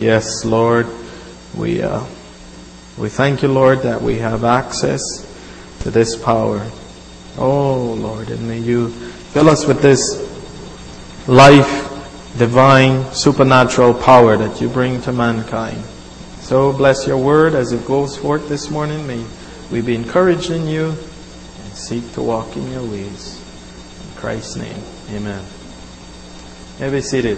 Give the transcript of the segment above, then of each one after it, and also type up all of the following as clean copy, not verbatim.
Yes, Lord, we thank you, Lord, that we have access to this power. Oh, Lord, and may you fill us with this life, divine, supernatural power that you bring to mankind. So bless your word as it goes forth this morning. May we be encouraged in you and seek to walk in your ways. In Christ's name, amen. You may be seated.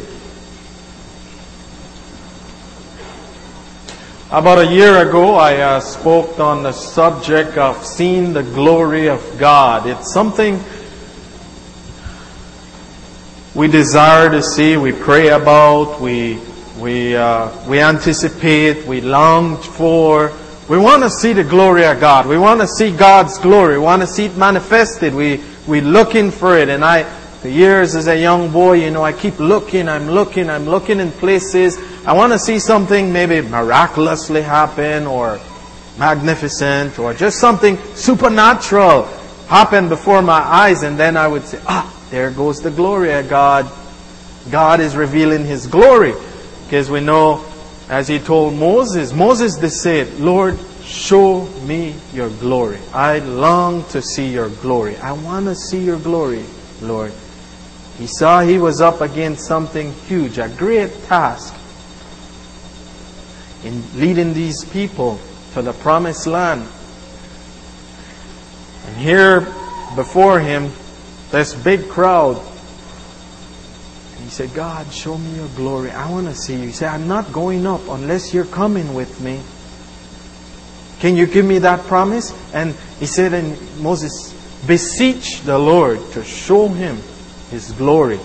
About a year ago, I spoke on the subject of seeing the glory of God. It's something we desire to see, we pray about, we anticipate, we long for. We want to see the glory of God. We want to see God's glory. We want to see it manifested. We're looking for it. And for years as a young boy, I keep looking. I'm looking in places. I want to see something maybe miraculously happen or magnificent or just something supernatural happen before my eyes. And then I would say, there goes the glory of God. God is revealing His glory. Because we know, as He told Moses to say, Lord, show me your glory. I long to see your glory. I want to see your glory, Lord. He saw he was up against something huge, a great task in leading these people to the promised land. And here before him, this big crowd. And he said, God, show me your glory. I want to see you. He said, I'm not going up unless you're coming with me. Can you give me that promise? And he said, and Moses, beseech the Lord to show him His glory.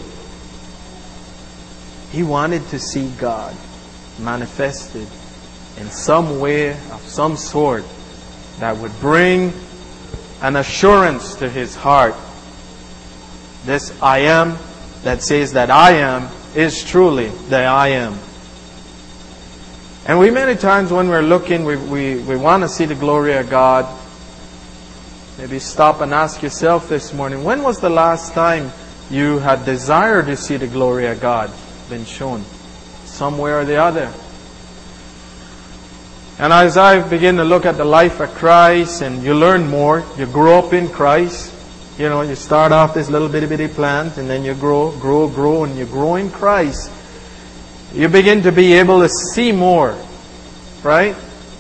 He wanted to see God manifested in some way, of some sort, that would bring an assurance to his heart. This I am that says that I am is truly the I am. And we many times when we're looking, we want to see the glory of God. Maybe stop and ask yourself this morning, when was the last time you had desire to see the glory of God been shown? Somewhere or the other. And as I begin to look at the life of Christ, and you learn more, you grow up in Christ. You start off this little bitty plant, and then you grow, and you grow in Christ. You begin to be able to see more, right?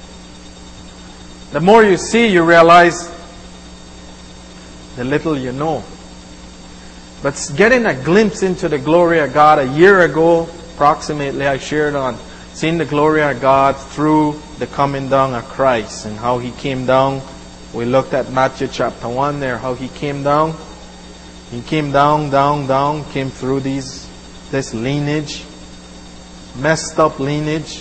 The more you see, you realize the little you know. But getting a glimpse into the glory of God, a year ago, approximately, I shared on seeing the glory of God through the coming down of Christ and how He came down. We looked at Matthew chapter 1 there, how He came down. He came down, came through this lineage, messed up lineage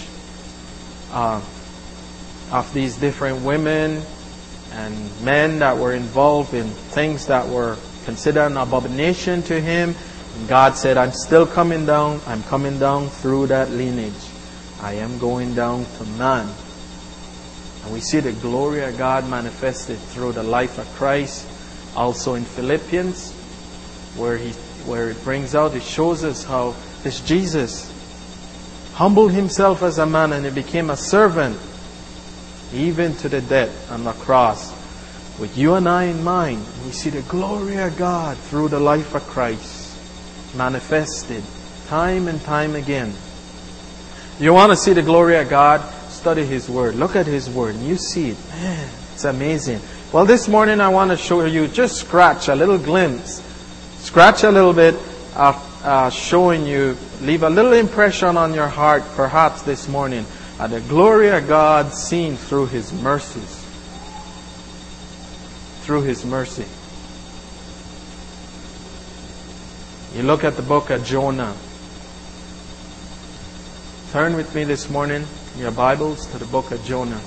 of these different women and men that were involved in things that were considered an abomination to Him. And God said, I'm still coming down. I'm coming down through that lineage. I am going down to man. And we see the glory of God manifested through the life of Christ. Also in Philippians, where it brings out, it shows us how this Jesus humbled Himself as a man and He became a servant, even to the death on the cross. With you and I in mind, we see the glory of God through the life of Christ manifested time and time again. You want to see the glory of God? Study His Word. Look at His Word and you see it. Man, it's amazing. Well, this morning I want to show you, just scratch a little glimpse. Scratch a little bit of showing you, leave a little impression on your heart perhaps this morning at the glory of God seen through His mercies. Through His mercy. You look at the book of Jonah. Turn with me this morning in your Bibles to the book of Jonah.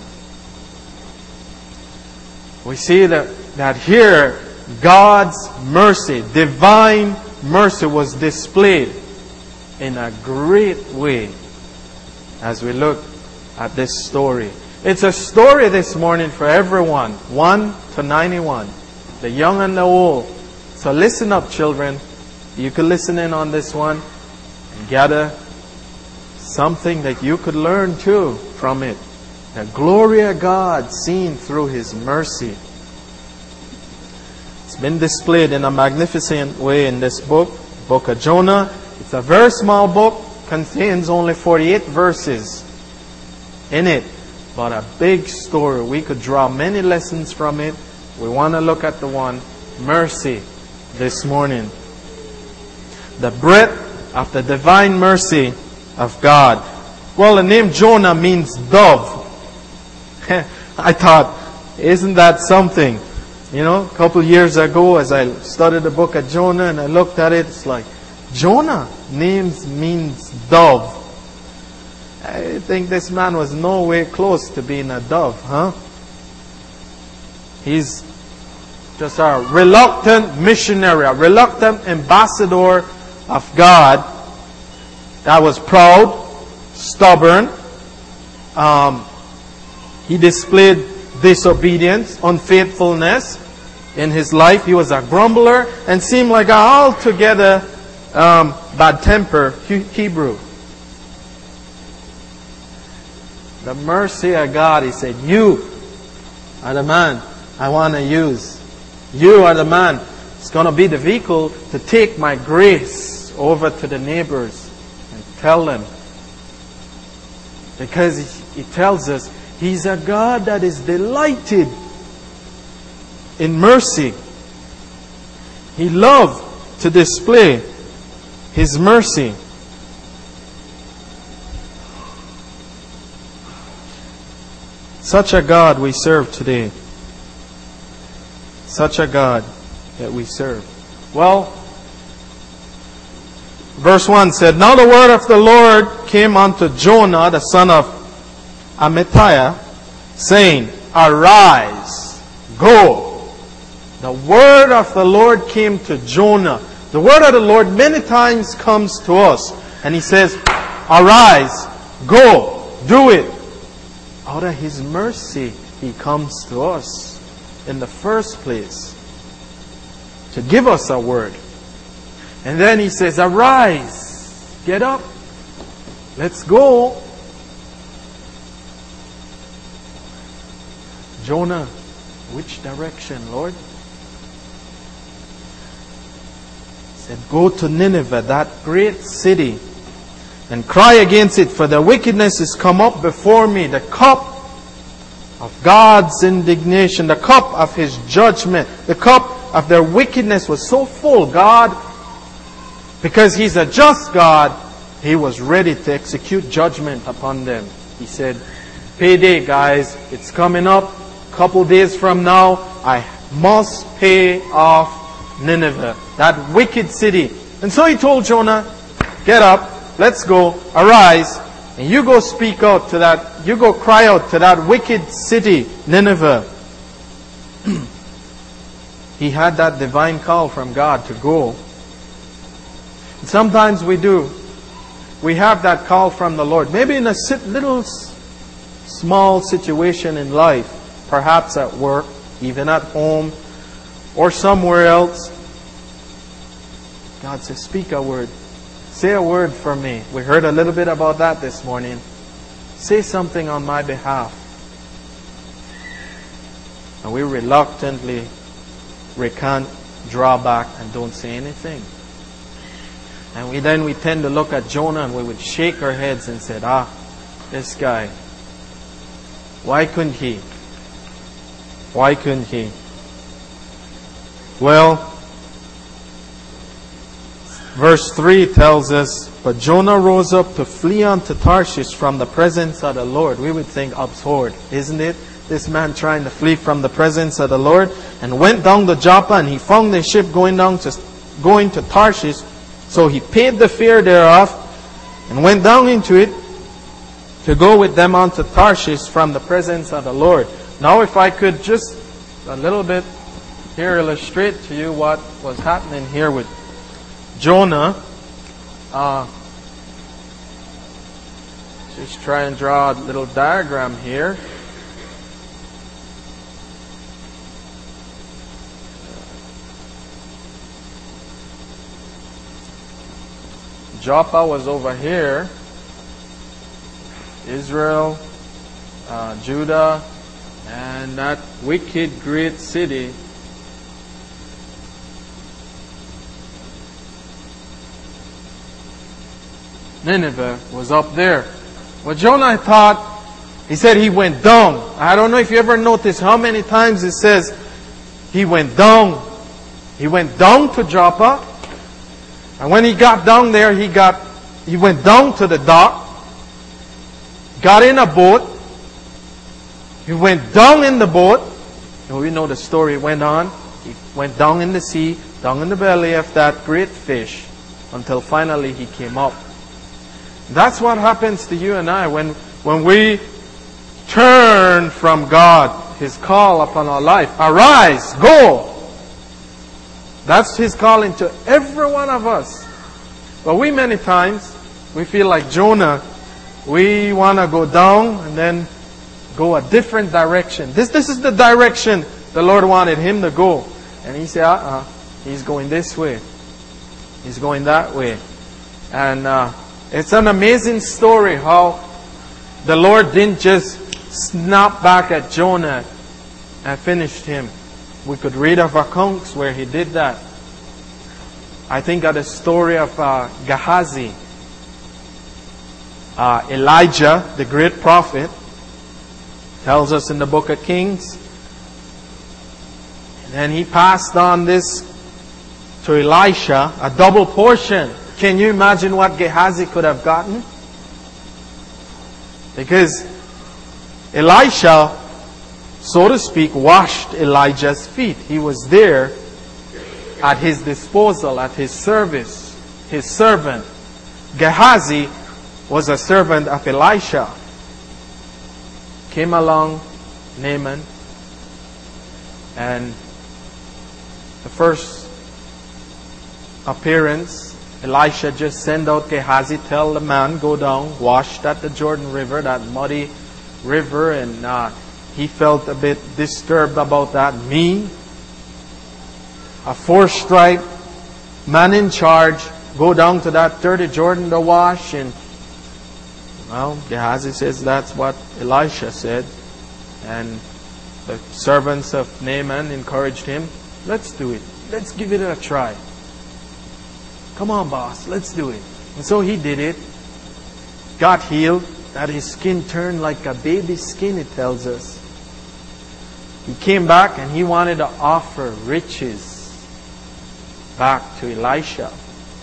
We see that here God's mercy, divine mercy, was displayed in a great way as we look at this story. It's a story this morning for everyone, 1 to 91, the young and the old. So listen up, children. You can listen in on this one and gather something that you could learn too from it. The glory of God seen through His mercy. It's been displayed in a magnificent way in this book, Book of Jonah. It's a very small book, contains only 48 verses in it, but a big story. We could draw many lessons from it. We want to look at the one, mercy, this morning. The breadth of the divine mercy of God. Well, the name Jonah means dove. I thought, isn't that something? You know, a couple years ago as I studied the book of Jonah and I looked at it, it's like, Jonah names means dove. I think this man was no way close to being a dove, huh? He's just a reluctant missionary, a reluctant ambassador of God that was proud, stubborn. He displayed disobedience, unfaithfulness in his life. He was a grumbler and seemed like an altogether bad-tempered Hebrew. The mercy of God, He said, you are the man I want to use. You are the man. It's going to be the vehicle to take my grace over to the neighbors and tell them. Because He tells us He's a God that is delighted in mercy. He loved to display His mercy. Such a God we serve today. Such a God that we serve. Well, verse 1 said, Now the word of the Lord came unto Jonah, the son of Amittai, saying, Arise, go. The word of the Lord came to Jonah. The word of the Lord many times comes to us. And He says, Arise, go, do it. Out of His mercy, He comes to us in the first place to give us a word. And then He says, Arise, get up, let's go. Jonah, which direction, Lord? He said, Go to Nineveh, that great city, and cry against it, for the wickedness is come up before me. The cup of God's indignation, the cup of His judgment, the cup of their wickedness was so full. God, because He's a just God, He was ready to execute judgment upon them. He said, Payday, guys, it's coming up. Couple days from now, I must pay off Nineveh, that wicked city. And so He told Jonah, get up, let's go, arise, and you go speak out to that, you go cry out to that wicked city, Nineveh. He had that divine call from God to go. And sometimes we do. We have that call from the Lord. Maybe in a little small situation in life. Perhaps at work, even at home, or somewhere else. God says, speak a word. Say a word for me. We heard a little bit about that this morning. Say something on my behalf. And we reluctantly recant, draw back, and don't say anything. And we tend to look at Jonah and we would shake our heads and say, this guy, why couldn't he? Why couldn't he? Well, verse 3 tells us, But Jonah rose up to flee unto Tarshish from the presence of the Lord. We would think absurd, isn't it? This man trying to flee from the presence of the Lord. And went down to Joppa, and he found the ship going to Tarshish. So he paid the fare thereof, and went down into it to go with them unto Tarshish from the presence of the Lord. Now if I could just a little bit here illustrate to you what was happening here with Jonah. Just try and draw a little diagram here. Joppa was over here. Israel, Judah, and that wicked great city. Nineveh was up there. Well, Jonah thought, he said he went down. I don't know if you ever noticed how many times it says he went down. He went down to Joppa. And when he got down there, he went down to the dock, got in a boat. He went down in the boat. And we know the story went on. He went down in the sea, down in the belly of that great fish, until finally he came up. That's what happens to you and I when we turn from God, His call upon our life. Arise, go. That's His calling to every one of us. But we many times, we feel like Jonah. We want to go down and then go a different direction. This is the direction the Lord wanted him to go. And he said, he's going this way. He's going that way. And it's an amazing story how the Lord didn't just snap back at Jonah and finished him. We could read of accounts where He did that. I think of the story of Gehazi. Elijah, the great prophet, tells us in the book of Kings. And then he passed on this to Elisha, a double portion. Can you imagine what Gehazi could have gotten? Because Elisha, so to speak, washed Elijah's feet. He was there at his disposal, at his service, his servant. Gehazi was a servant of Elisha. Came along Naaman, and the first appearance, Elisha just sent out Gehazi, tell the man, go down, washed at the Jordan River, that muddy river, and he felt a bit disturbed about that. Me, a 4-stripe man in charge, go down to that dirty Jordan to wash. And well, Gehazi says that's what Elisha said. And the servants of Naaman encouraged him, let's do it. Let's give it a try. Come on, boss, let's do it. And so he did it. Got healed. That his skin turned like a baby's skin, it tells us. He came back and he wanted to offer riches back to Elisha.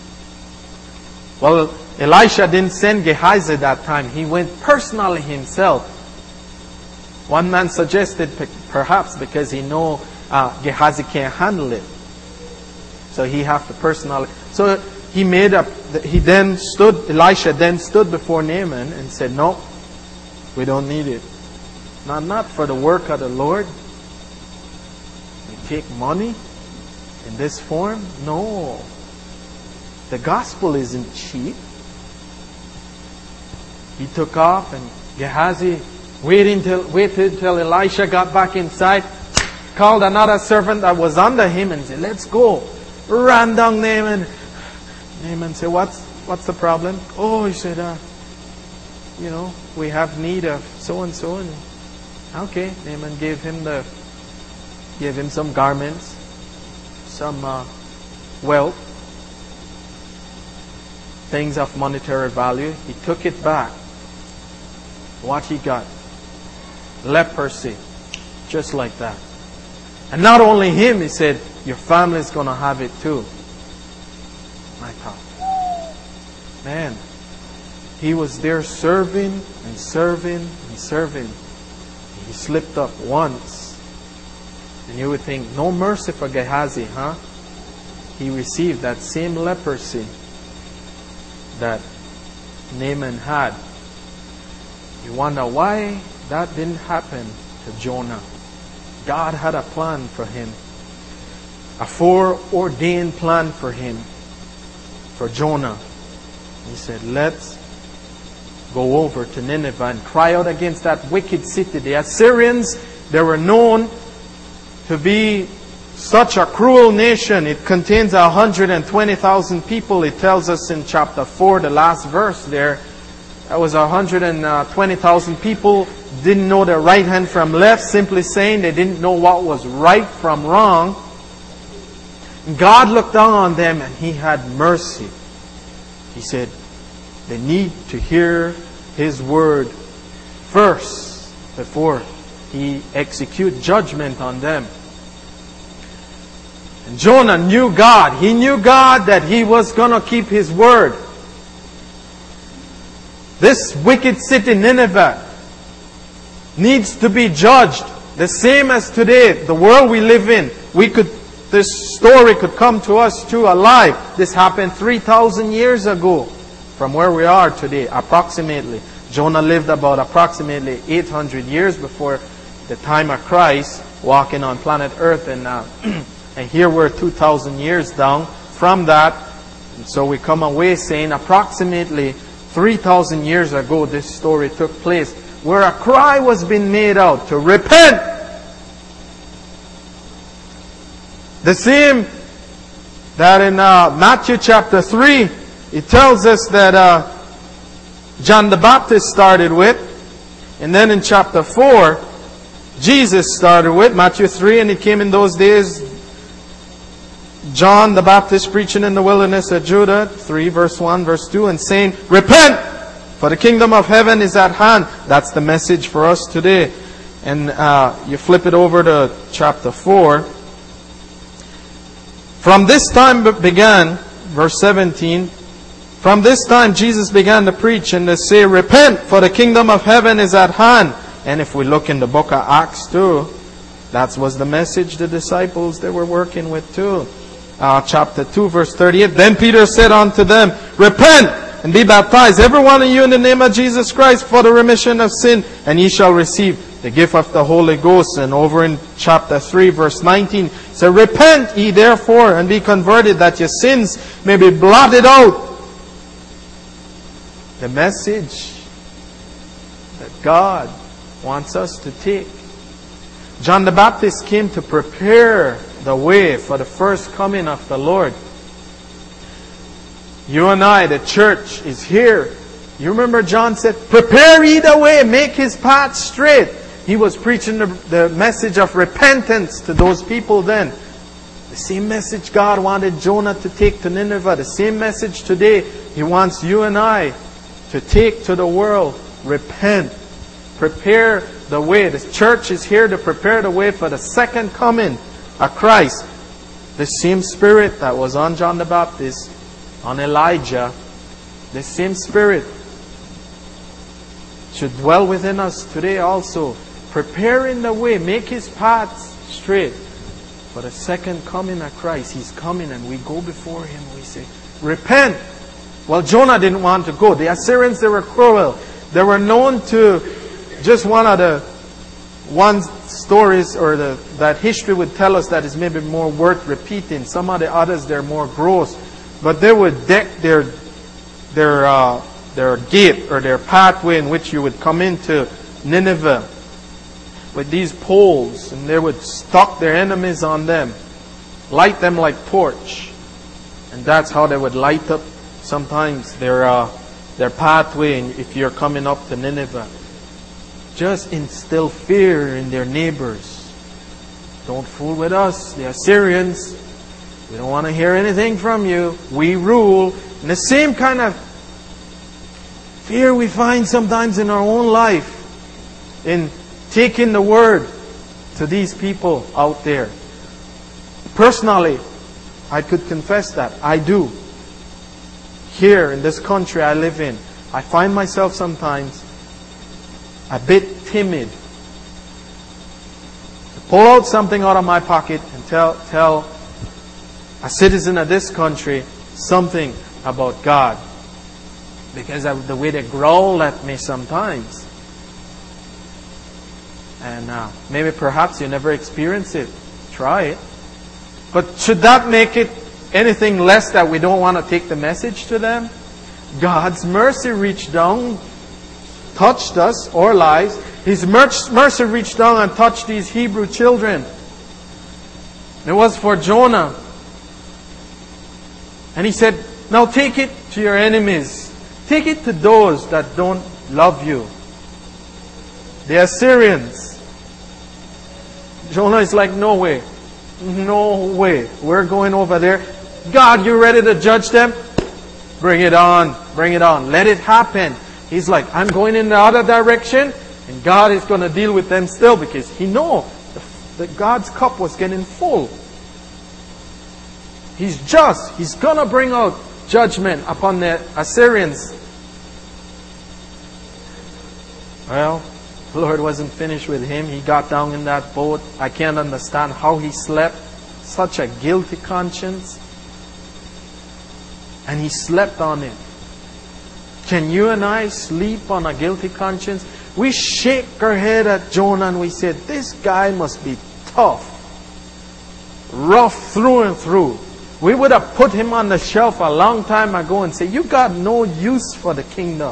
Well, Elisha didn't send Gehazi that time. He went personally himself. One man suggested perhaps because he know Gehazi can't handle it. So he have to personally. So Elisha then stood before Naaman and said, no, we don't need it. Not for the work of the Lord. We take money in this form? No. The gospel isn't cheap. He took off, and Gehazi waited till Elisha got back inside, called another servant that was under him and said, let's go. Ran down Naaman. Naaman said, what's the problem? Oh, he said, we have need of so and so. And okay, Naaman gave him some garments, some wealth, things of monetary value. He took it back. What he got? Leprosy, just like that. And not only him, he said, your family's going to have it too. My God. Man, he was there serving and serving and serving. He slipped up once. And you would think, no mercy for Gehazi, huh? He received that same leprosy that Naaman had. You wonder why that didn't happen to Jonah. God had a plan for him. A foreordained plan for him. For Jonah. He said, let's go over to Nineveh and cry out against that wicked city. The Assyrians, they were known to be such a cruel nation. It contains 120,000 people. It tells us in chapter 4, the last verse there, That was 120,000 people. Didn't know their right hand from left. Simply saying they didn't know what was right from wrong. God looked down on them and He had mercy. He said, they need to hear His word first before He execute judgment on them. And Jonah knew God. He knew God that he was going to keep His word. This wicked city, Nineveh, needs to be judged. The same as today, the world we live in. This story could come to us too alive. This happened 3,000 years ago from where we are today, approximately. Jonah lived about approximately 800 years before the time of Christ, walking on planet Earth. And here we're 2,000 years down from that. And so we come away saying approximately 3,000 years ago this story took place, where a cry was being made out to repent. The same that in Matthew chapter 3, it tells us that John the Baptist started with. And then in chapter 4, Jesus started with, Matthew 3, and it came in those days, John the Baptist preaching in the wilderness of Judah, 3 verse 1, verse 2, and saying, repent, for the kingdom of heaven is at hand. That's the message for us today. And you flip it over to chapter 4. From this time began, verse 17, from this time Jesus began to preach and to say, repent, for the kingdom of heaven is at hand. And if we look in the book of Acts too, that was the message the disciples they were working with too. Chapter 2, verse 38. Then Peter said unto them, repent and be baptized, every one of you, in the name of Jesus Christ, for the remission of sin, and ye shall receive the gift of the Holy Ghost. And over in chapter 3, verse 19, so repent ye therefore and be converted, that your sins may be blotted out. The message that God wants us to take. John the Baptist came to prepare the way for the first coming of the Lord. You and I, the church, is here. You remember John said, prepare ye the way, make His path straight. He was preaching the message of repentance to those people then. The same message God wanted Jonah to take to Nineveh. The same message today He wants you and I to take to the world. Repent. Prepare the way. The church is here to prepare the way for the second coming of Christ. The same Spirit that was on John the Baptist, on Elijah, the same Spirit should dwell within us today also. Preparing the way, make His paths straight for the second coming of Christ. He's coming and we go before Him. We say, repent. Well, Jonah didn't want to go. The Assyrians, they were cruel. They were known to, just one of the stories or that history would tell us that is maybe more worth repeating. Some of the others, they're more gross. But they would deck their gate or their pathway in which you would come into Nineveh with these poles, and they would stalk their enemies on them, light them like torch, and that's how they would light up sometimes their pathway. If you're coming up to Nineveh, just instill fear in their neighbors. Don't fool with us, the Assyrians. We don't want to hear anything from you. We rule. And the same kind of fear we find sometimes in our own life in taking the word to these people out there. Personally, I could confess that. I do. Here in this country I live in, I find myself sometimes a bit timid to pull out something out of my pocket and tell a citizen of this country something about God, because of the way they growl at me sometimes. And maybe perhaps you never experienced it. Try it. But should that make it anything less that we don't want to take the message to them? God's mercy reached down, touched us, our lives. His mercy reached down and touched these Hebrew children. It was for Jonah. And He said, now take it to your enemies. Take it to those that don't love you. The Assyrians. Jonah is like, no way. No way. We're going over there. God, you ready to judge them? Bring it on. Bring it on. Let it happen. He's like, I'm going in the other direction, and God is going to deal with them still, because He knows that God's cup was getting full. He's just. He's going to bring out judgment upon the Assyrians. Well, the Lord wasn't finished with him. He got down in that boat. I can't understand how he slept. Such a guilty conscience. And he slept on it. Can you and I sleep on a guilty conscience? We shake our head at Jonah and we say, this guy must be tough. Rough through and through. We would have put him on the shelf a long time ago and say, you got no use for the kingdom.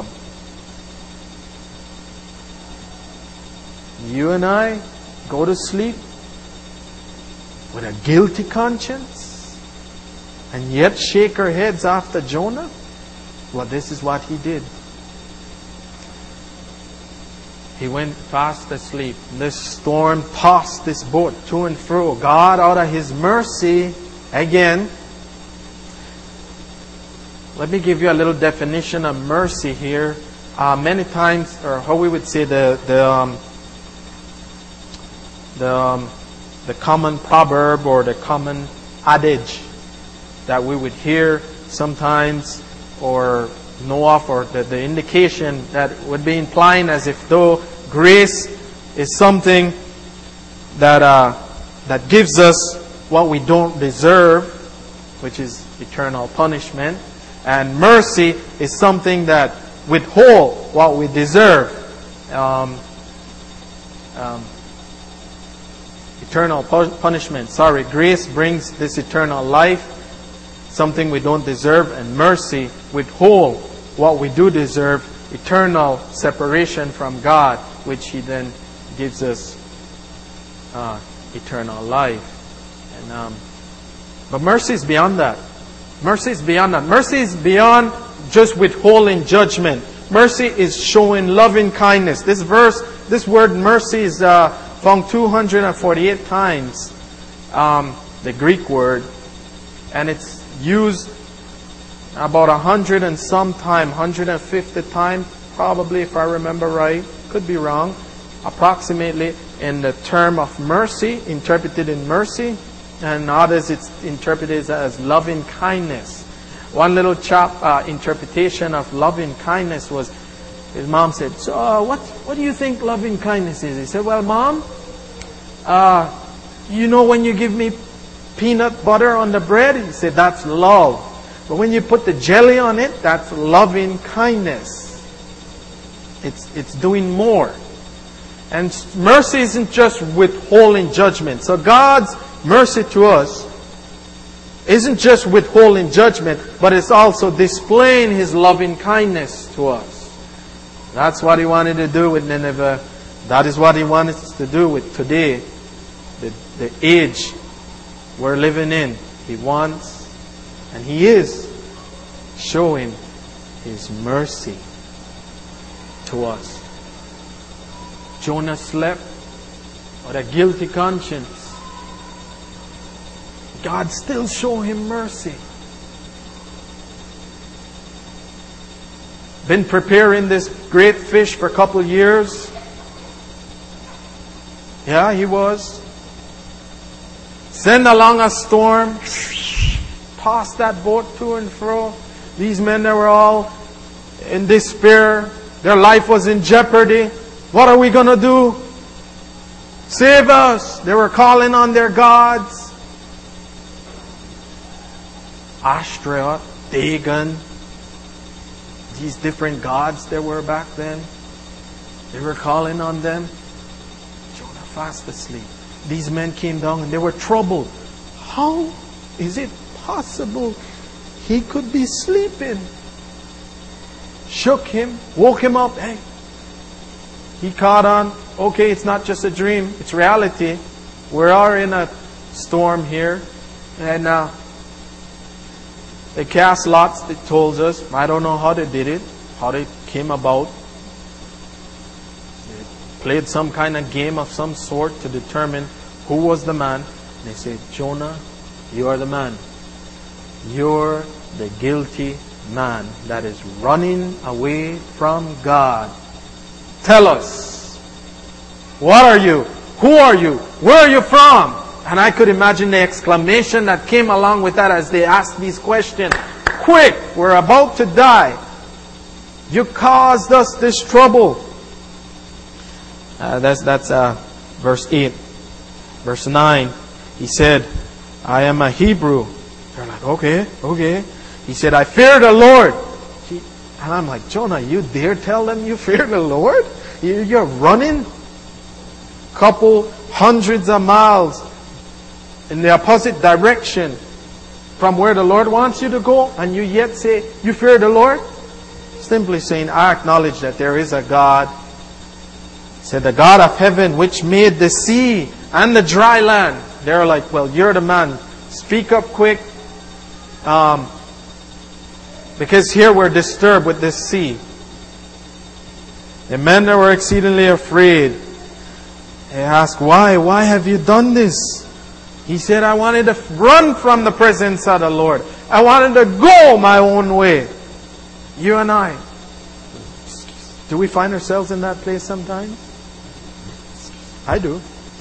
You and I go to sleep with a guilty conscience and yet shake our heads after Jonah? Well, this is what he did. He went fast asleep. This storm tossed this boat to and fro. God, out of His mercy, again, let me give you a little definition of mercy here. Many times, or how we would say the common proverb or the common adage that we would hear sometimes or know of, or the indication that would be implying as if though grace is something that gives us what we don't deserve, which is eternal punishment, and mercy is something that withhold what we deserve. Eternal punishment. Grace brings this eternal life, something we don't deserve, and mercy withhold what we do deserve, eternal separation from God, which He then gives us eternal life. And but mercy is beyond that. Mercy is beyond that. Mercy is beyond just withholding judgment. Mercy is showing loving kindness. This word mercy is found 248 times, the Greek word, and it's used about 100 and some time, 150 times, probably, if I remember right. Could be wrong. Approximately in the term of mercy, interpreted in mercy, and others it's interpreted as loving kindness. One little interpretation of loving kindness was, his mom said, so what do you think loving kindness is? He said, well, Mom, you know when you give me peanut butter on the bread? He said, that's love. But when you put the jelly on it, that's loving kindness. It's doing more. And mercy isn't just withholding judgment. So God's mercy to us isn't just withholding judgment, but it's also displaying His loving kindness to us. That's what He wanted to do with Nineveh. That is what He wanted to do with today, the age we're living in. He wants, and He is, showing His mercy to us. Jonah slept with a guilty conscience. God still showed him mercy. Been preparing this great fish for a couple of years. Yeah, he was. Send along a storm. Toss that boat to and fro. These men, they were all in despair. Their life was in jeopardy. What are we going to do? Save us. They were calling on their gods. Ashtoreth, Dagon, these different gods there were back then. They were calling on them. Jonah fast asleep. These men came down and they were troubled. How is it possible he could be sleeping? Shook him, woke him up. Hey, he caught on. Okay, it's not just a dream, it's reality. We are in a storm here. And they cast lots, they told us. I don't know how they did it. how they came about. They played some kind of game of some sort to determine who was the man. They said, Jonah, you are the man. You're the guilty man that is running away from God. Tell us, what are you? Who are you? Where are you from? And I could imagine the exclamation that came along with that as they asked these questions. Quick, we're about to die. You caused us this trouble. That's verse 8. Verse 9, he said, I am a Hebrew. They're like, okay. He said, I fear the Lord. And I'm like, Jonah, you dare tell them you fear the Lord? You're running couple hundreds of miles in the opposite direction from where the Lord wants you to go, and you yet say you fear the Lord? Simply saying, I acknowledge that there is a God. He said, the God of heaven which made the sea and the dry land. They're like, well, you're the man. Speak up quick. Because here we're disturbed with this sea. The men that were exceedingly afraid. They asked, why? Why have you done this? He said, I wanted to run from the presence of the Lord. I wanted to go my own way. You and I. Do we find ourselves in that place sometimes? I do.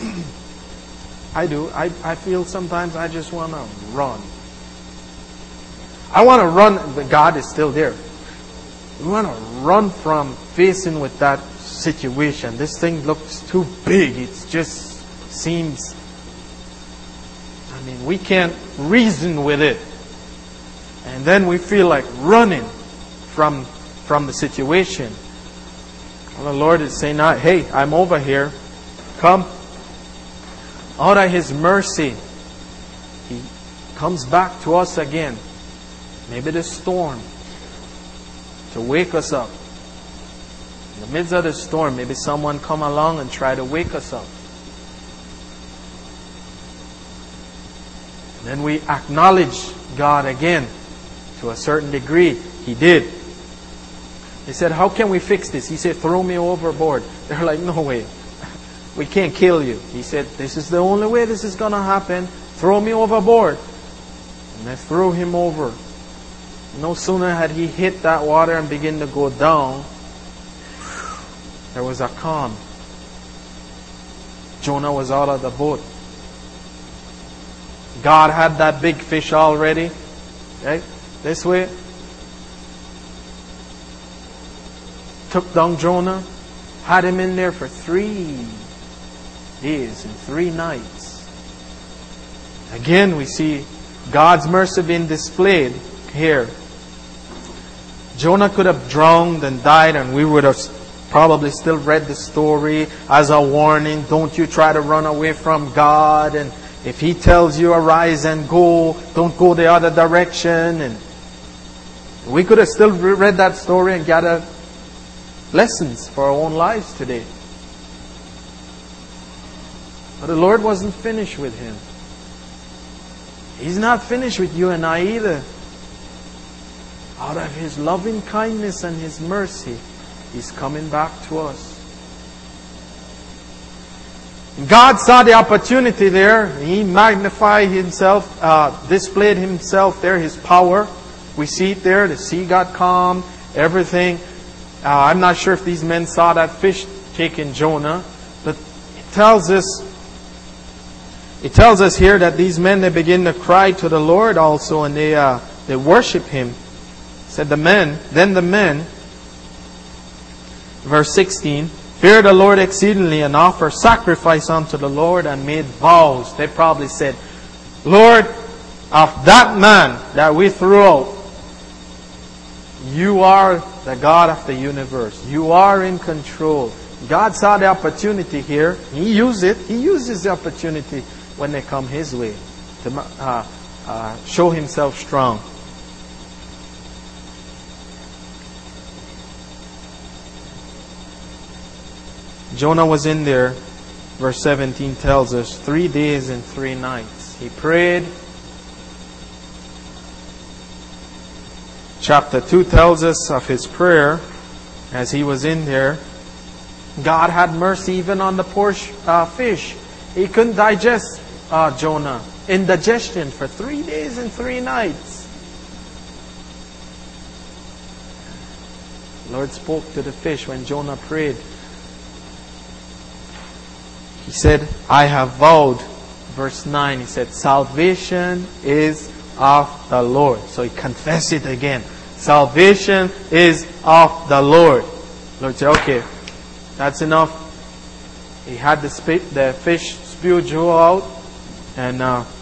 I do. I feel sometimes I just want to run. I want to run, but God is still there. We want to run from facing with that situation. This thing looks too big. It just seems, we can't reason with it. And then we feel like running from the situation. Well, the Lord is saying, hey, I'm over here. Come. Out of His mercy, He comes back to us again. Maybe the storm, to wake us up. In the midst of the storm, maybe someone come along and try to wake us up. And then we acknowledge God again to a certain degree. He did. They said, how can we fix this? He said, throw me overboard. They're like, no way. We can't kill you. He said, this is the only way this is going to happen. Throw me overboard. And they threw him over. No sooner had he hit that water and began to go down, there was a calm. Jonah was out of the boat. God had that big fish already. Right? This way. Took down Jonah. Had him in there for 3 days and 3 nights. Again, we see God's mercy being displayed here. Jonah could have drowned and died, and we would have probably still read the story as a warning. Don't you try to run away from God. And if He tells you arise and go, don't go the other direction. And we could have still read that story and gathered lessons for our own lives today. But the Lord wasn't finished with him. He's not finished with you and I either. Out of His loving kindness and His mercy, He's coming back to us. God saw the opportunity there. He magnified Himself, displayed Himself there, His power. We see it there. The sea got calm, everything. I'm not sure if these men saw that fish taking Jonah, but it tells us here that these men, they begin to cry to the Lord also, and they worship Him. Said the men, verse 16, fear the Lord exceedingly and offer sacrifice unto the Lord, and made vows. They probably said, Lord, of that man that we threw out, You are the God of the universe. You are in control. God saw the opportunity here. He used it. He uses the opportunity when they come His way to show Himself strong. Jonah was in there, verse 17 tells us, 3 days and 3 nights. He prayed. chapter 2 tells us of his prayer as he was in there. God had mercy even on the poor fish. He couldn't digest Jonah. Indigestion for 3 days and 3 nights. The Lord spoke to the fish when Jonah prayed. He said, I have vowed. Verse 9, he said, salvation is of the Lord. So he confessed it again. Salvation is of the Lord. The Lord said, okay, that's enough. He had the fish spew Jonah out. And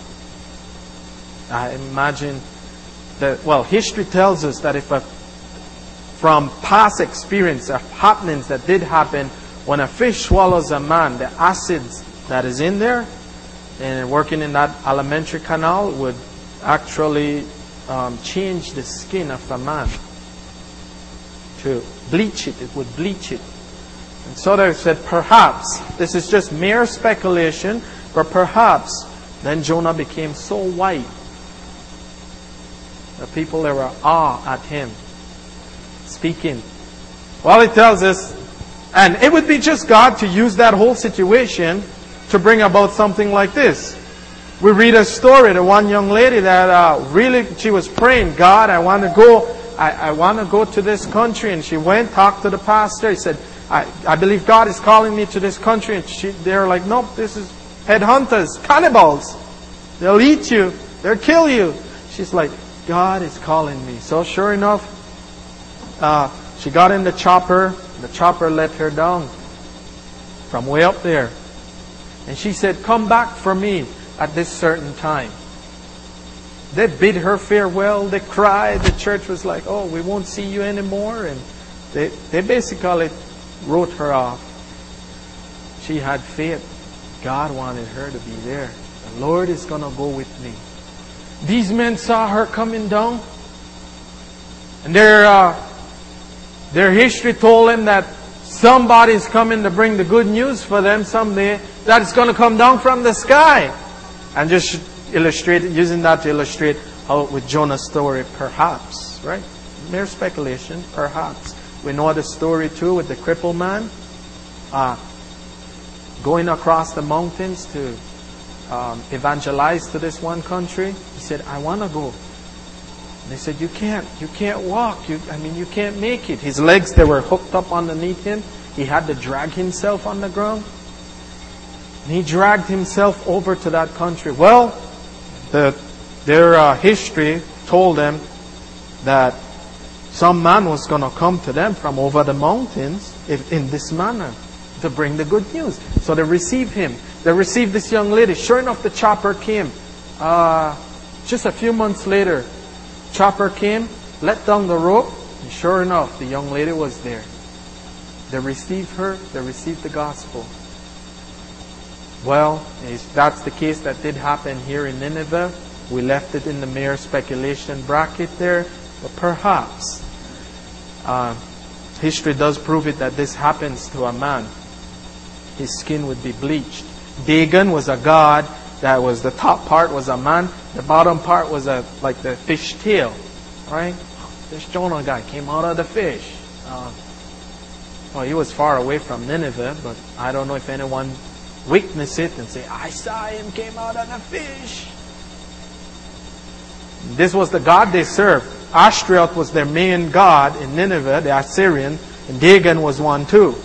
I imagine that, history tells us that from past experience of happenings that did happen, when a fish swallows a man, the acids that is in there and working in that alimentary canal would actually change the skin of a man to bleach it. It would bleach it. And so they said, perhaps, this is just mere speculation, but perhaps then Jonah became so white that people there were awe at him speaking. Well, it tells us, and it would be just God to use that whole situation to bring about something like this. We read a story, the one young lady that really, she was praying, God, I want to go to this country. And she went, talked to the pastor. He said, I believe God is calling me to this country. And they're like, nope, this is headhunters, cannibals. They'll eat you. They'll kill you. She's like, God is calling me. So sure enough, she got in the chopper. The chopper let her down from way up there. And she said, come back for me at this certain time. They bid her farewell. They cried. The church was like, oh, we won't see you anymore. And they basically wrote her off. She had faith. God wanted her to be there. The Lord is going to go with me. These men saw her coming down. And their history told them that somebody's coming to bring the good news for them someday. That is going to come down from the sky. And just using that to illustrate how with Jonah's story, perhaps, right? Mere speculation, perhaps. We know the story too with the crippled man going across the mountains to evangelize to this one country. He said, I want to go. And they said, you can't walk. You can't make it. His legs, they were hooked up underneath him. He had to drag himself on the ground. And he dragged himself over to that country. Well, their history told them that some man was going to come to them from over the mountains in this manner to bring the good news. So they received him. They received this young lady. Sure enough, the chopper came. Just a few months later, chopper came, let down the rope, and sure enough, the young lady was there. They received her. They received the gospel. Well, if that's the case that did happen here in Nineveh, we left it in the mere speculation bracket there. But perhaps history does prove it that this happens to a man. His skin would be bleached. Dagon was a god. That was the top part was a man. The bottom part was like the fish tail. Right? This Jonah guy came out of the fish. He was far away from Nineveh, but I don't know if anyone witnessed it and say, I saw him came out of the fish. This was the god they served. Ashtaroth was their main god in Nineveh, the Assyrian, and Dagon was one too.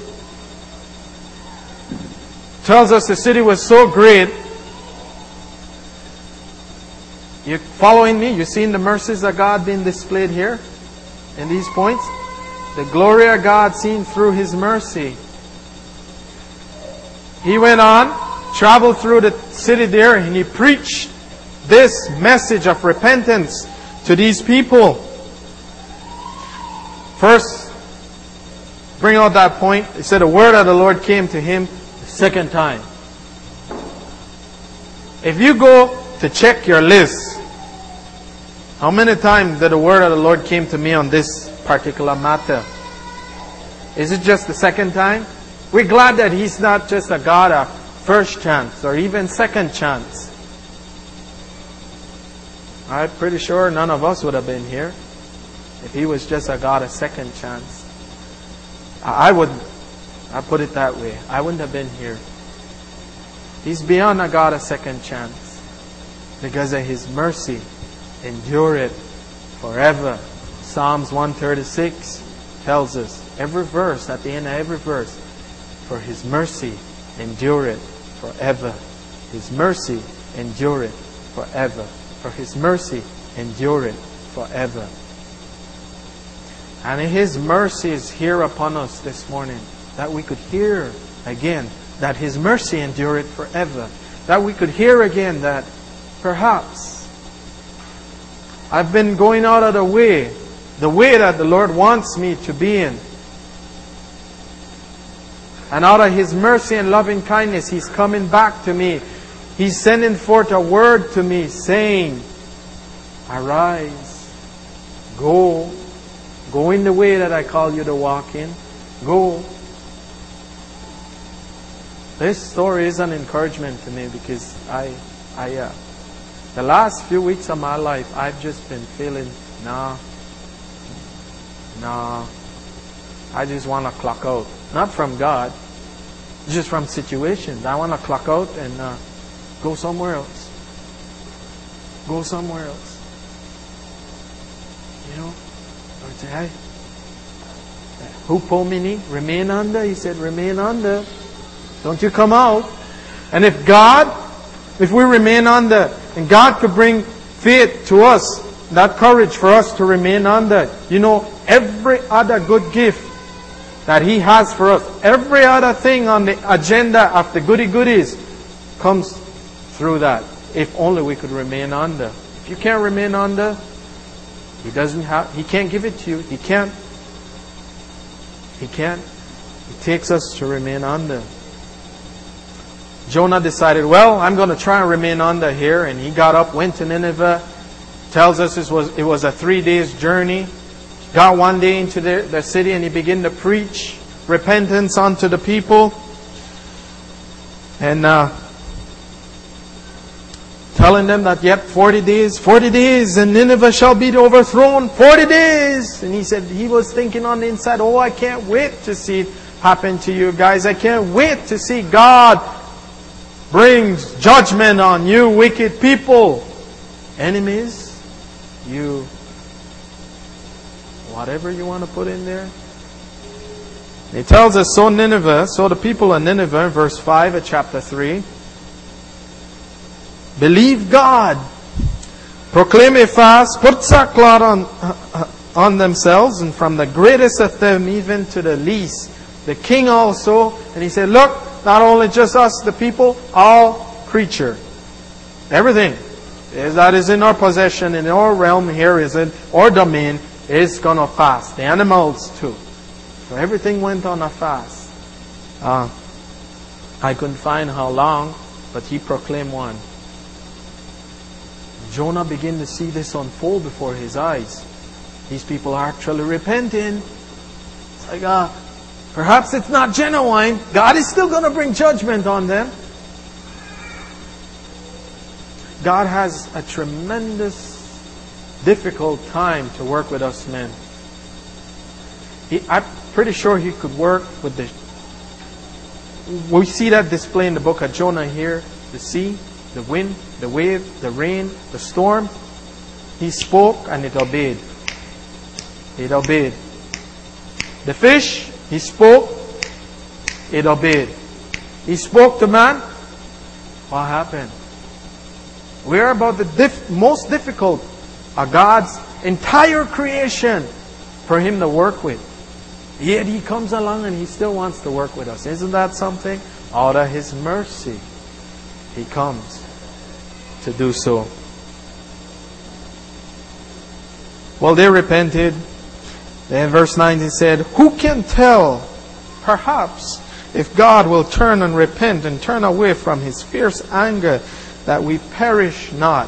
Tells us the city was so great. You following me? You seeing the mercies of God being displayed here in these points? The glory of God seen through His mercy. He went on, traveled through the city there, and he preached this message of repentance to these people. First, bring out that point. He said the word of the Lord came to him the second time. If you go to check your list, how many times did the word of the Lord came to me on this particular matter? Is it just the second time? We're glad that He's not just a God of first chance or even second chance. I'm pretty sure none of us would have been here If He was just a God of second chance, I put it that way. I wouldn't have been here. He's beyond a God of second chance. Because of His mercy, endure it forever. Psalms 136 tells us, every verse, at the end of every verse, for His mercy, endure it forever. His mercy, endure it forever. For His mercy, endure it forever. And His mercy is here upon us this morning, that we could hear again that His mercy endure it forever. That we could hear again that perhaps I've been going out of the way that the Lord wants me to be in. And out of His mercy and loving kindness, He's coming back to me. He's sending forth a word to me saying, arise, go in the way that I call you to walk in. Go. This story is an encouragement to me because the last few weeks of my life, I've just been feeling, nah, I just want to clock out. Not from God, just from situations. I want to clock out and go somewhere else. Go somewhere else. You know? Lord said, hey, who pulled me knee? Remain under. He said, remain under. Don't you come out. And if we remain under, and God could bring faith to us, that courage for us to remain under. You know, every other good gift that He has for us, every other thing on the agenda of the goodies comes through that. If only we could remain under. If you can't remain under, He can't give it to you. He can't. He takes us to remain under. Jonah decided, well, I'm going to try and remain under here. And he got up, went to Nineveh. Tells us it was a 3 days journey. Got one day into the city and he began to preach repentance unto the people. And telling them that yet 40 days and Nineveh shall be overthrown. 40 days! And he was thinking on the inside, oh, I can't wait to see it happen to you guys. I can't wait to see God brings judgment on you wicked people. Enemies, you, whatever you want to put in there. He tells us, so the people of Nineveh, verse 5 of chapter 3, believe God, proclaim a fast, put sackcloth on themselves, and from the greatest of them even to the least. The king also, and he said, look, not only just us, the people, all creature. Everything that is in our possession, in our realm here, is in our domain, is going to fast. The animals too. So everything went on a fast. I couldn't find how long, but he proclaimed one. Jonah began to see this unfold before his eyes. These people are actually repenting. It's like, perhaps it's not genuine. God is still going to bring judgment on them. God has a tremendous, difficult time to work with us men. I'm pretty sure He could work with we see that display in the book of Jonah here. The sea, the wind, the wave, the rain, the storm. He spoke and it obeyed. It obeyed. The fish, He spoke, it obeyed. He spoke to man. What happened? We're about the most difficult of God's entire creation for Him to work with. Yet He comes along and He still wants to work with us. Isn't that something? Out of His mercy, He comes to do so. Well, they repented. Then verse 9 He said, who can tell, perhaps, if God will turn and repent and turn away from His fierce anger, that we perish not.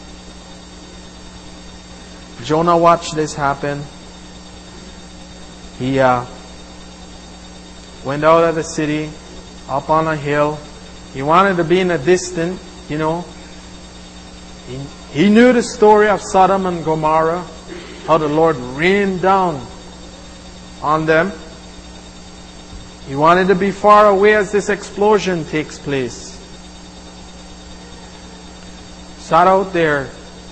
Jonah watched this happen. He went out of the city, up on a hill. He wanted to be in a distance, you know. He knew the story of Sodom and Gomorrah. how the Lord rained down on them. He wanted to be far away as this explosion takes place. Sat out there.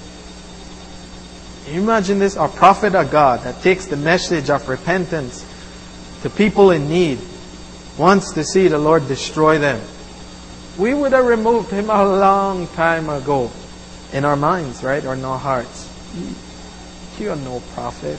Imagine this, a prophet of God that takes the message of repentance to people in need, wants to see the Lord destroy them. We would have removed him a long time ago in our minds, right? Or in our hearts. You are no prophet.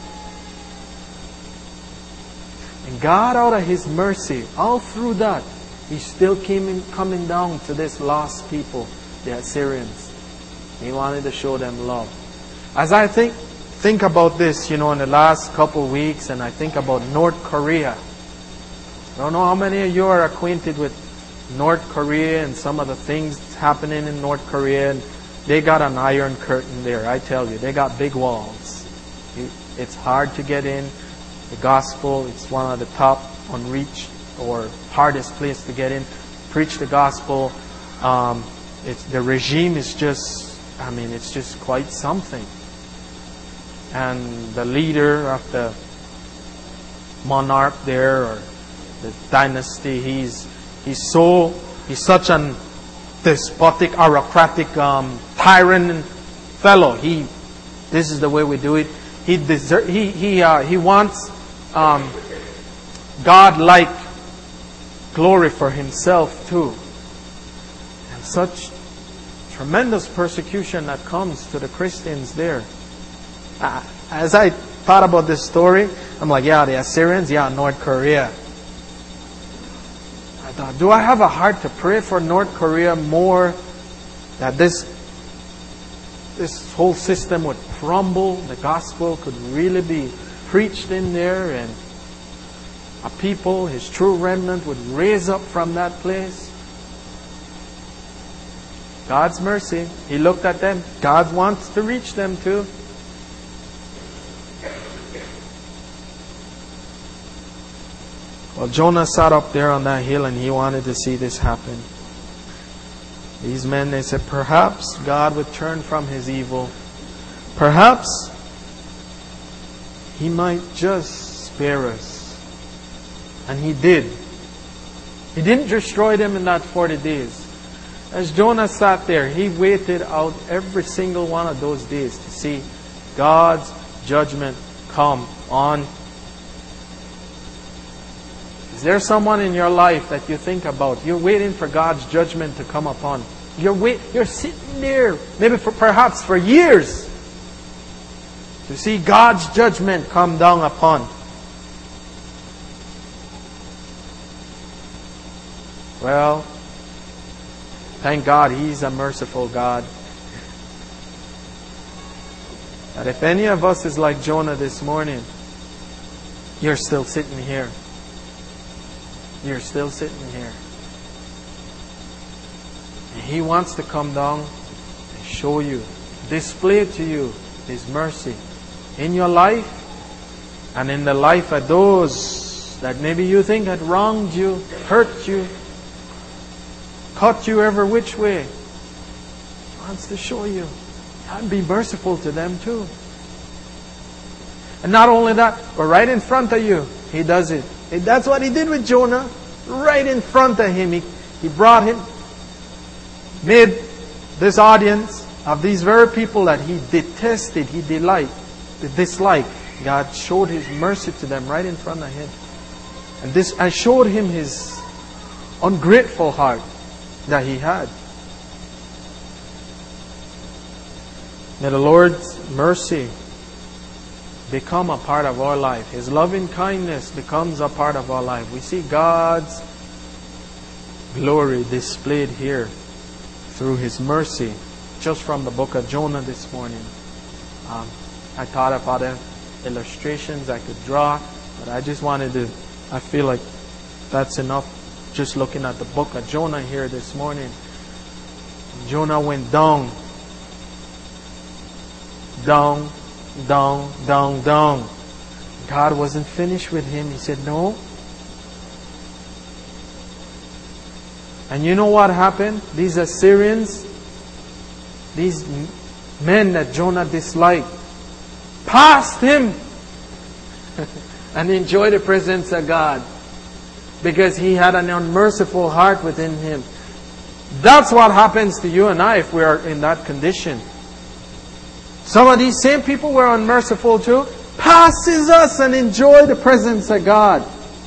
And God, out of His mercy, all through that, He still coming down to this lost people, the Assyrians. He wanted to show them love. As I think about this, in the last couple of weeks, and I think about North Korea. I don't know how many of you are acquainted with North Korea and some of the things happening in North Korea. And they got an iron curtain there, I tell you. They got big walls. It's hard to get in. The gospel, it's one of the top unreached or hardest place to get in. Preach the gospel. The regime is just, it's just quite something. And the leader of the monarch there, or the dynasty, he's such an despotic, autocratic, tyrant fellow. This is the way we do it. He wants God-like glory for himself too. And such tremendous persecution that comes to the Christians there. As I thought about this story, I'm like, yeah, the Assyrians, yeah, North Korea. I thought, do I have a heart to pray for North Korea more, that this whole system would crumble, the gospel could really be preached in there, and a people, His true remnant, would raise up from that place? God's mercy. He looked at them. God wants to reach them too. Well, Jonah sat up there on that hill and he wanted to see this happen. These men, they said, perhaps God would turn from His evil. Perhaps He might just spare us. And He did. He didn't destroy them in that 40 days. As Jonah sat there, he waited out every single one of those days to see God's judgment come on. Is there someone in your life that you think about? You're waiting for God's judgment to come upon. You're sitting there, maybe perhaps for years, to see God's judgment come down upon. Well, thank God He's a merciful God. And if any of us is like Jonah this morning, you're still sitting here. You're still sitting here. And He wants to come down and show you, display to you His mercy in your life and in the life of those that maybe you think had wronged you, hurt you, cut you every which way. He wants to show you and be merciful to them too. And not only that, but right in front of you, He does it. That's what He did with Jonah. Right in front of him. He brought him, made this audience of these very people that he detested, he disliked. God showed His mercy to them right in front of him. And I showed him his ungrateful heart that he had. May the Lord's mercy become a part of our life. His loving kindness becomes a part of our life. We see God's glory displayed here through His mercy, just from the book of Jonah this morning. I thought of other illustrations I could draw, but I feel like that's enough just looking at the book of Jonah here this morning. Jonah went down. Down. God wasn't finished with him. He said, no. And you know what happened? These Assyrians, these men that Jonah disliked, past him and enjoy the presence of God because he had an unmerciful heart within him. That's what happens to you and I if we are in that condition. Some of these same people were unmerciful too. Passes us and enjoy the presence of God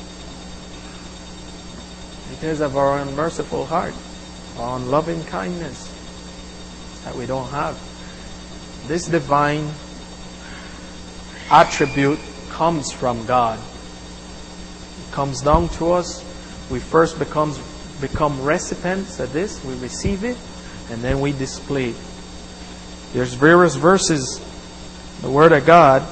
because of our unmerciful heart, our unloving kindness that we don't have. This divine attribute comes from God. It comes down to us. We first become recipients of this. We receive it, and then we display it. There's various verses, the Word of God,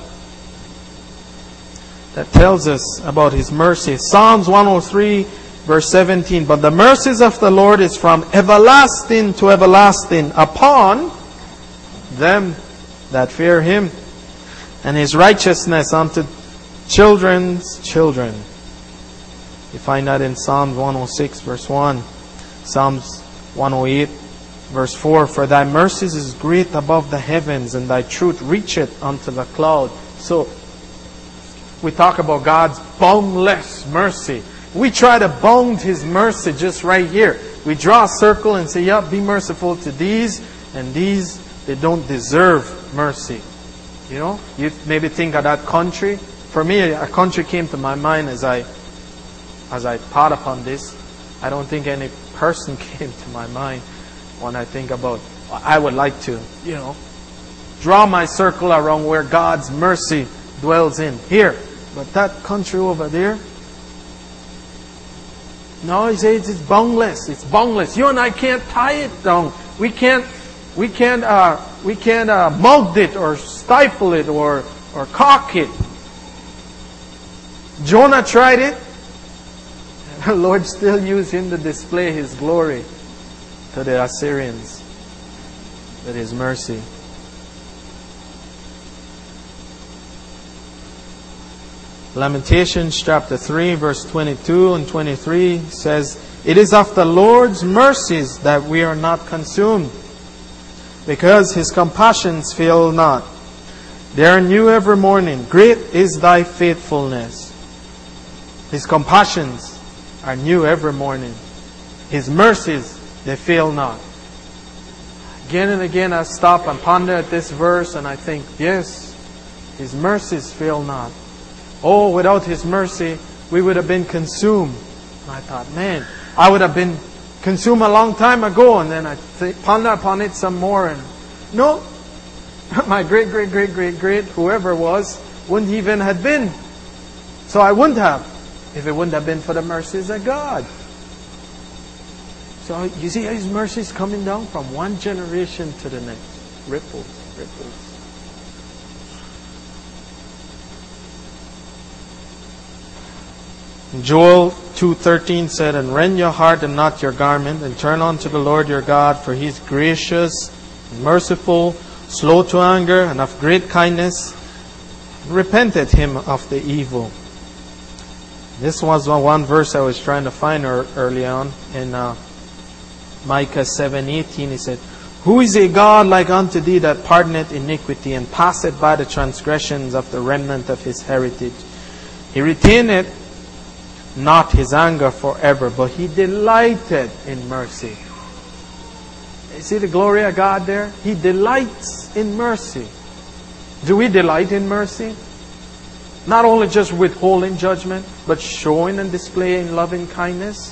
that tells us about His mercy. Psalms 103, verse 17. But the mercies of the Lord is from everlasting to everlasting upon them that fear Him, and His righteousness unto children's children. You find that in Psalms 106, verse 1. Psalms 108, verse 4. For thy mercies is great above the heavens, and thy truth reacheth unto the cloud. So, we talk about God's boundless mercy. We try to bound His mercy just right here. We draw a circle and say, yeah, be merciful to these, and these, they don't deserve mercy. You know, you maybe think of that country. For me, a country came to my mind as I thought upon this. I don't think any person came to my mind when I think about, I would like to, draw my circle around where God's mercy dwells in. Here. But that country over there, no, He says it's boundless. It's boundless. You and I can't tie it down. We can't mold it or stifle it or caulk it. Jonah tried it. The Lord still used him to display His glory to the Assyrians with His mercy. Lamentations chapter 3 verse 22 and 23 says, It is of the Lord's mercies that we are not consumed, because His compassions fail not. They are new every morning. Great is thy faithfulness. His compassions are new every morning. His mercies, they fail not. Again and again I stop and ponder at this verse and I think, yes, His mercies fail not. Oh, without His mercy, we would have been consumed. And I thought, man, I would have been consumed a long time ago. And then I ponder upon it some more. And no, my great, whoever was, wouldn't even have been. So I wouldn't have, if it wouldn't have been for the mercies of God. So you see His mercies coming down from one generation to the next. Ripples. Joel 2:13 said, And rend your heart and not your garment, and turn unto the Lord your God, for He is gracious, merciful, slow to anger, and of great kindness. Repented Him of the evil. This was one verse I was trying to find early on in Micah 7:18. He said, Who is a God like unto thee, that pardoneth iniquity, and passeth by the transgressions of the remnant of His heritage? He retaineth not His anger forever, but He delighted in mercy. You see the glory of God there? He delights in mercy. Do we delight in mercy? Not only just withholding judgment, but showing and displaying loving kindness.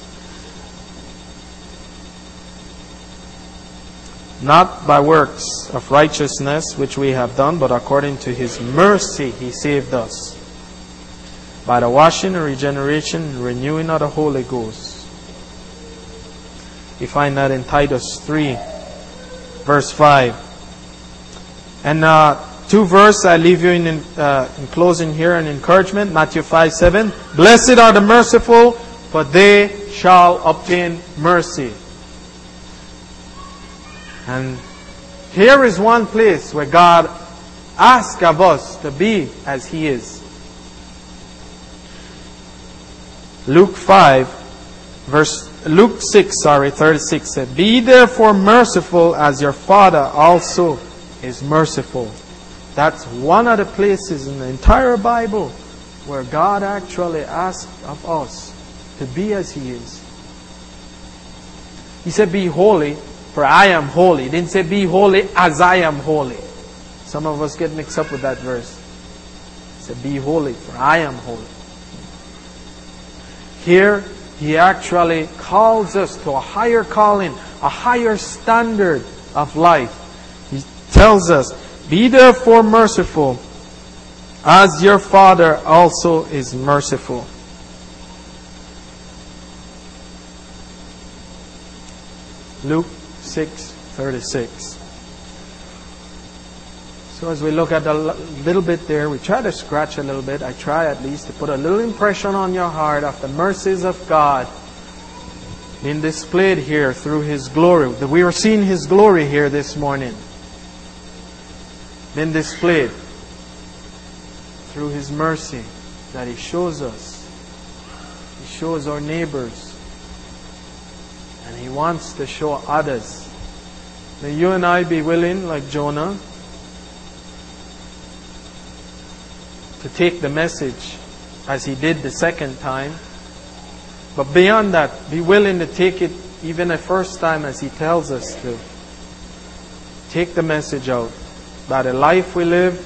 Not by works of righteousness which we have done, but according to His mercy He saved us, by the washing and regeneration and renewing of the Holy Ghost. You find that in Titus 3, verse 5. And two verses I leave you in closing here, an encouragement. Matthew 5:7. Blessed are the merciful, for they shall obtain mercy. And here is one place where God asks of us to be as He is. Luke 6:36 said, Be therefore merciful as your Father also is merciful. That's one of the places in the entire Bible where God actually asks of us to be as He is. He said, be holy, for I am holy. He didn't say, be holy as I am holy. Some of us get mixed up with that verse. He said, be holy, for I am holy. Here, He actually calls us to a higher calling, a higher standard of life. He tells us, be therefore merciful, as your Father also is merciful. Luke 6:36. So as we look at a little bit there, we try to scratch a little bit. I try at least to put a little impression on your heart of the mercies of God being displayed here through His glory. We are seeing His glory here this morning. Been displayed through His mercy that He shows us. He shows our neighbors. And He wants to show others. May you and I be willing, like Jonah, to take the message as he did the second time. But beyond that, be willing to take it even the first time as He tells us to. Take the message out. By the life we live,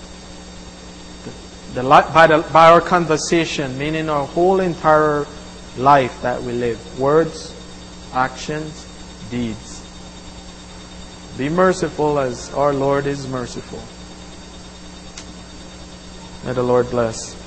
by our conversation, meaning our whole entire life that we live. Words, actions, deeds. Be merciful as our Lord is merciful. May the Lord bless.